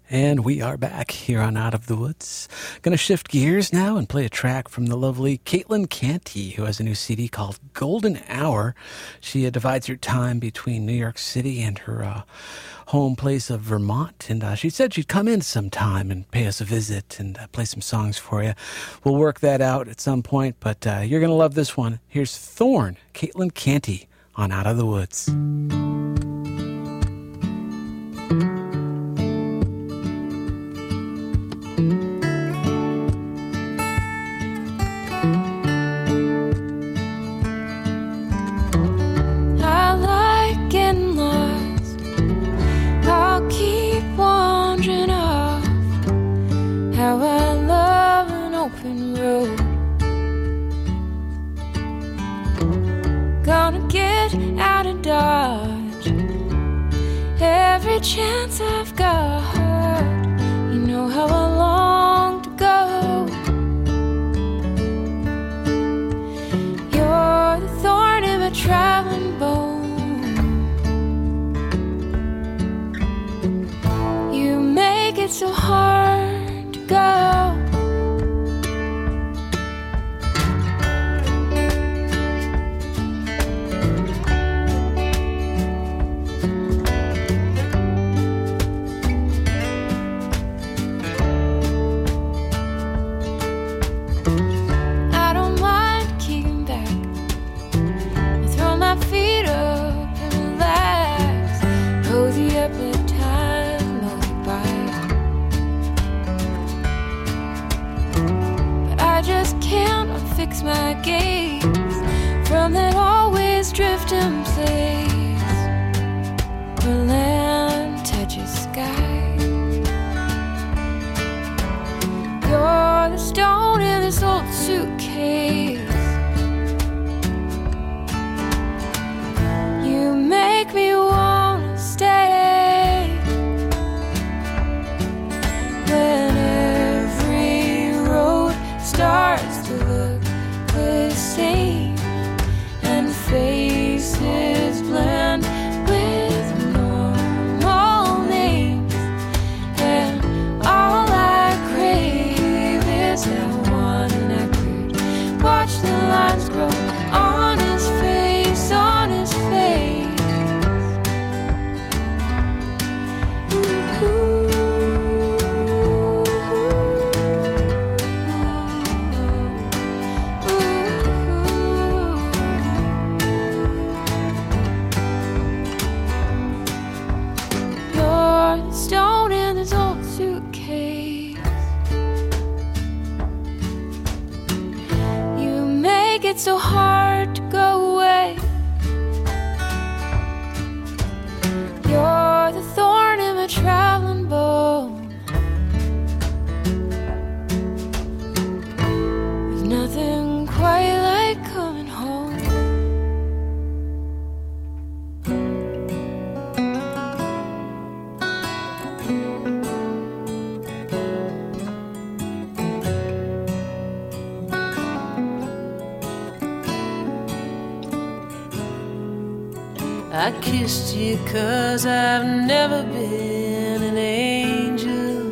And we are back here on Out of the Woods. Going to shift gears now and play a track from the lovely Caitlin Canty, who has a new CD called Golden Hour. She divides her time between New York City and her home place of Vermont. And she said she'd come in sometime and pay us a visit and play some songs for you. We'll work that out at some point, but you're going to love this one. Here's Thorn, Caitlin Canty on Out of the Woods. Out of Dodge every chance I've got. You know how I long to go. You're the thorn in my traveling bone. You make it so hard to go. Fix my gaze from that always drifting place where land touches sky. You're the stone in this old suitcase. You make me wanna stay when every road starts to look the same and faces blend with normal names, and all I crave is that one, and I could watch the lines grow on his face, on his face. Ooh. Stone in this old suitcase. You make it so hard to go away. You're the thorn in my traveling bone. There's nothing quite like coming home. I kissed you 'cause I've never been an angel.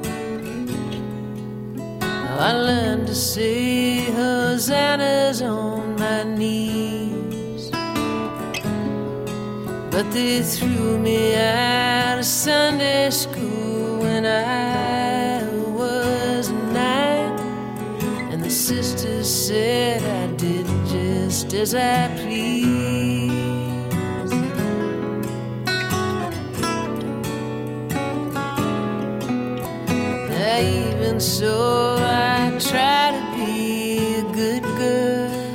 Now I learned to say hosannas on my knees, but they threw me out of Sunday school when I was 9, and the sisters said I did just as I pleased. Even so, I try to be a good girl,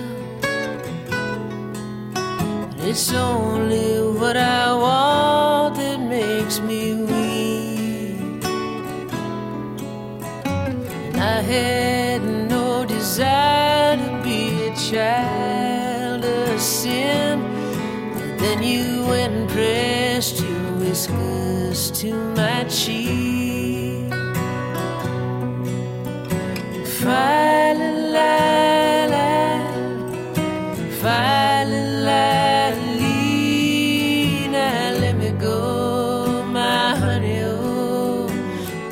but it's only what I want that makes me weak. And I had no desire to be a child of sin, but then you went and pressed your whiskers to my cheek. Now let me go, my honey, oh,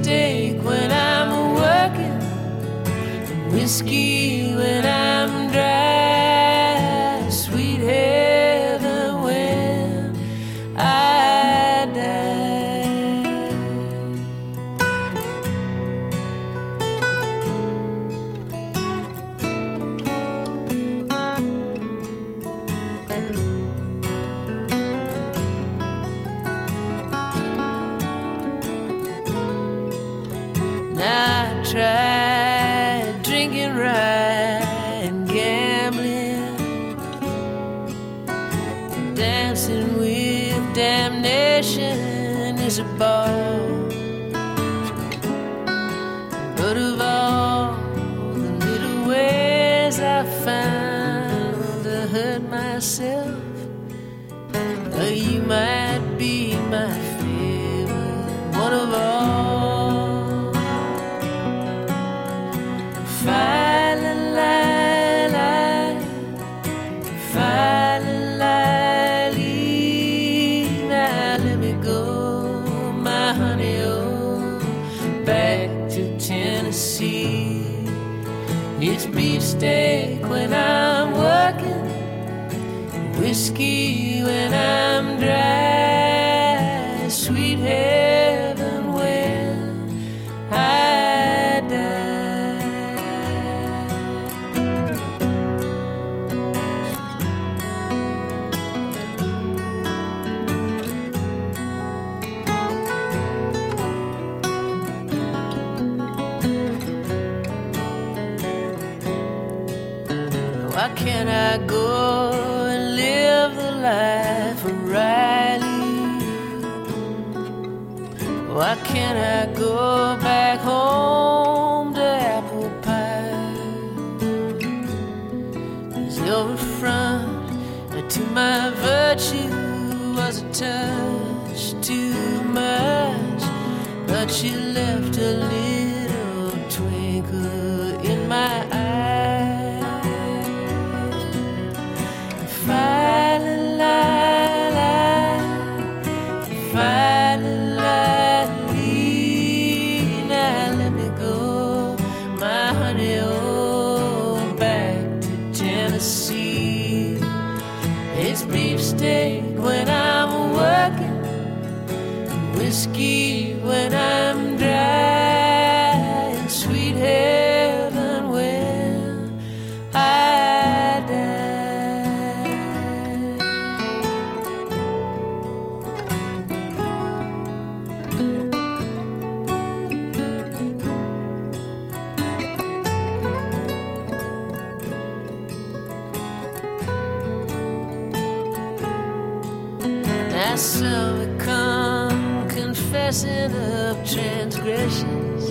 beefsteak when I'm working, whiskey when I'm dry, sweet heaven when I die. Now I tried drinking rye and gambling, dancing with damnation is a ball. But of all the little ways I found to hurt myself, you might be my favorite one of all. It's beefsteak when I'm working, whiskey when I'm dry, sweet heaven when I die. Why can't I go and live the life of Riley? Why can't I go back home to apple pie? Your front to my virtue was a touch too much, but you left a little twinkle in my eye. It's beefsteak when I'm working, whiskey when I'm dry, and sweet heaven when I die. Now some come confessing of transgressions,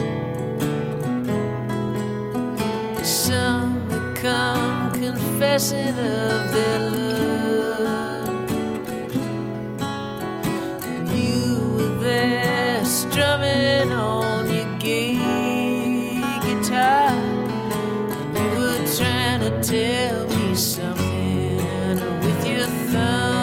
some come confessing of their love. You were there strumming on your gay guitar, and you were trying to tell me something with your thumb.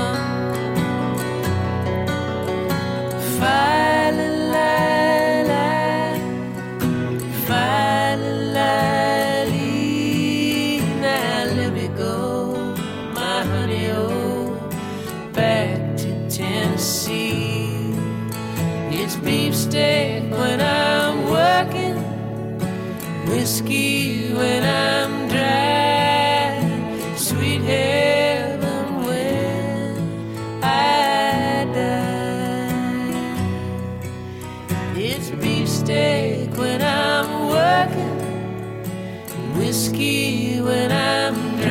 It's beefsteak when I'm working, whiskey when I'm dry, sweet heaven when I die. It's beefsteak when I'm working, whiskey when I'm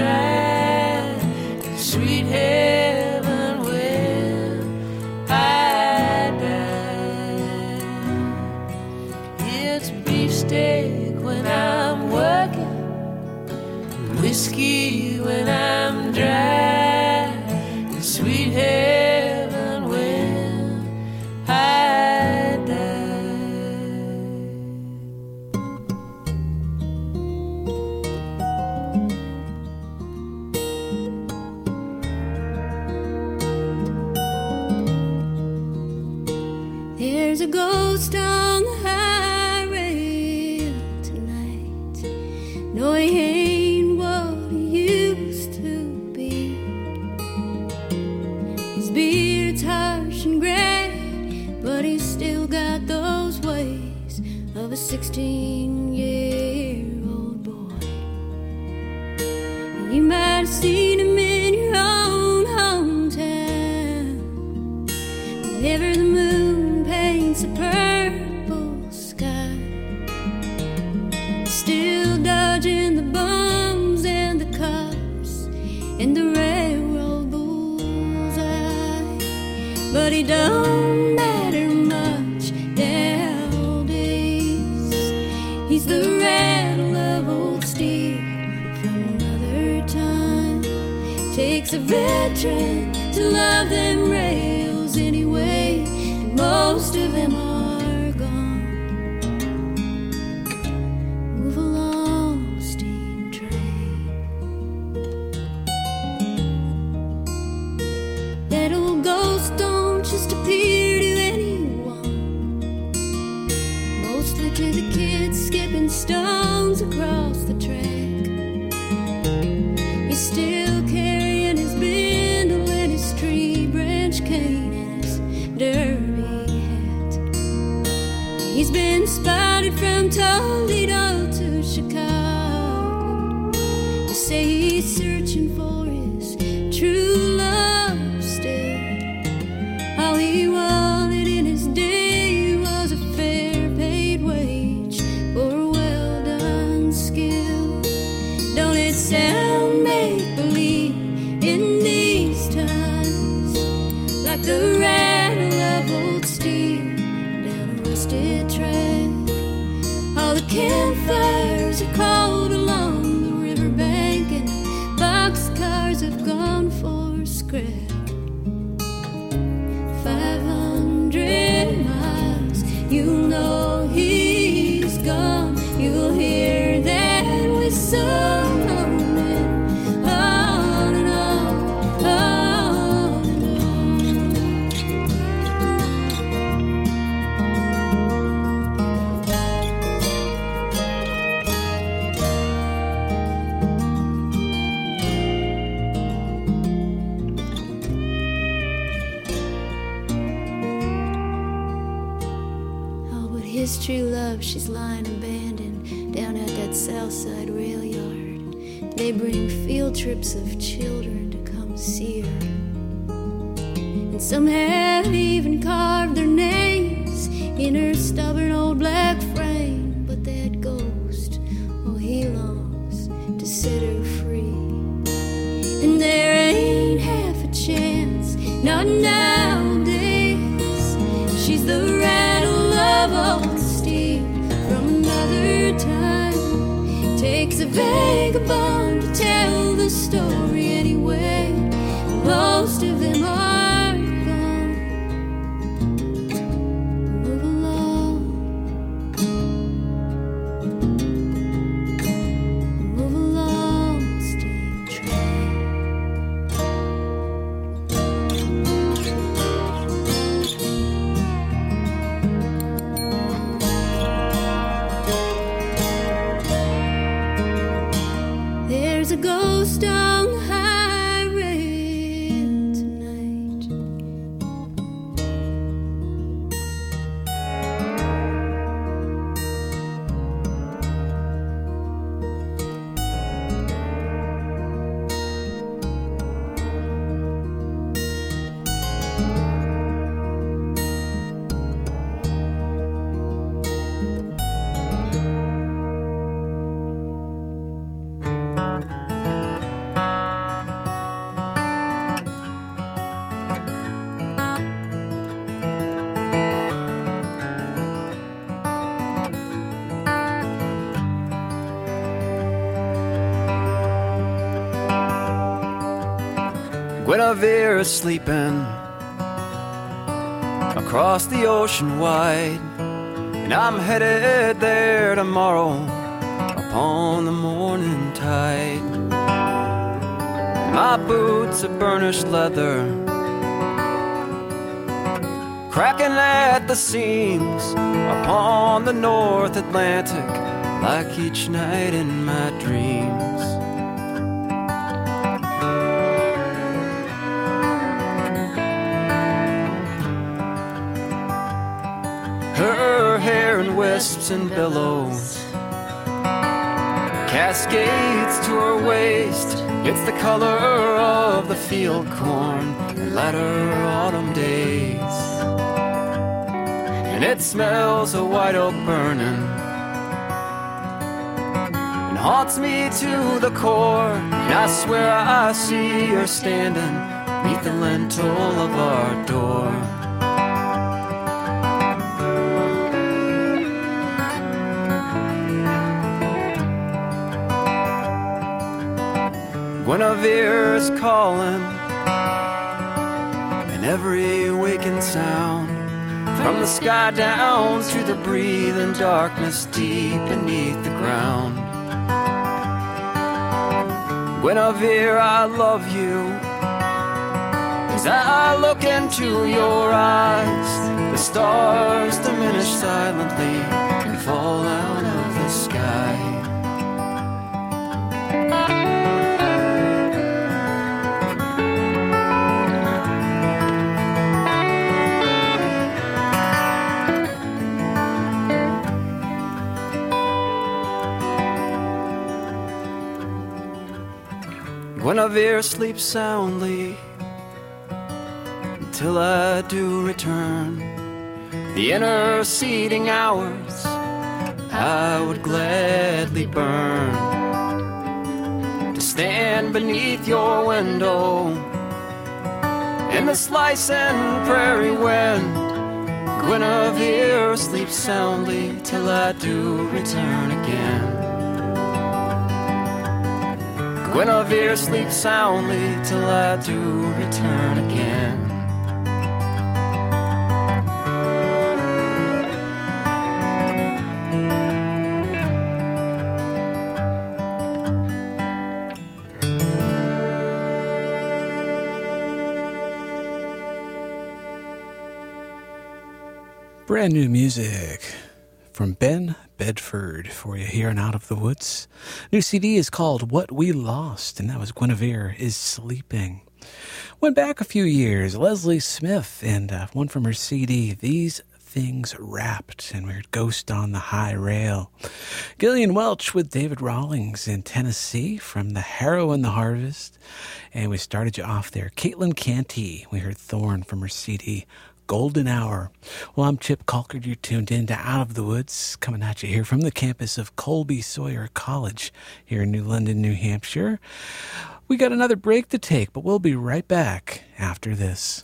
dry, sweet heaven when I die. It's beefsteak when I'm working, whiskey when I'm dry, sweet heaven when I die. There's a ghost on the highway beard's harsh and gray, but he's still got those ways of a 16-year-old boy. You might have seen him in your own hometown, whenever the moon paints a purple sky, still dodging the bums and the cops and the railroad bullseye. But he don't matter much nowadays. He's the rattle of old steel from another time. Takes a veteran to love them rails anyway, and most of them are gone. Move along, steam train. That old ghost don't just appear to anyone, mostly to the kids skipping stones across the track. He's still carrying his bindle and his tree branch cane and his derby hat. He's been spotted from Toledo to Chicago to say he's searching for his true love still. All he wanted in his day was a fair paid wage for a well done skill. Don't it sound make-believe in these times, like the rattle of old steel down a rusted track? All the campfires are cold along the riverbank, and boxcars have gone for scrap. 500 miles, you'll know he's gone. You'll hear that whistle moaning on and on, on and Oh, but his true love, she's lying abandoned down at that Southside rail yard. They bring field trips of children to come see her, and some have even carved their names in her stubborn old black frame. But that ghost, oh, he longs to set her free, and there ain't half a chance, not nowadays. She's the rattle of old steel from another time. Takes a vagabond to tell the story anyway. Most of them are gone. Move along. Move along, steam train. There's a ghost on the high rail tonight. Guinevere is sleeping across the ocean wide, and I'm headed there tomorrow upon the morning tide. My boots of burnished leather, cracking at the seams upon the North Atlantic, like each night in my dreams. wisps and billows. Cascades to her waist, it's the color of the field corn in latter autumn days. And it smells of white oak burning and haunts me to the core. And I swear I see her standing beneath the lintel of our door. Guinevere is calling, and every waking sound, from the sky down to the breathing darkness deep beneath the ground. Guinevere, I love you, as I look into your eyes. The stars diminish silently and fall out of the sky. Guinevere, sleep soundly until I do return. The interceding hours I would gladly burn to stand beneath your window in the slicing prairie wind. Guinevere, sleep soundly till I do return again. Guinevere, sleep soundly till I do return again. Brand new music from Ben Bedford for you here on Out of the Woods. New CD is called What We Lost, and that was Guinevere is Sleeping. Went back a few years, Leslie Smith, and one from her CD, These Things Wrapped, and we heard Ghost on the High Rail. Gillian Welch with David Rawlings in Tennessee from The Harrow and the Harvest, and we started you off there. Caitlin Canty, we heard Thorn from her CD, Golden Hour. Well, I'm Chip Colkard. You're tuned in to Out of the Woods, coming at you here from the campus of Colby Sawyer College here in New London, New Hampshire. We got another break to take, but we'll be right back after this.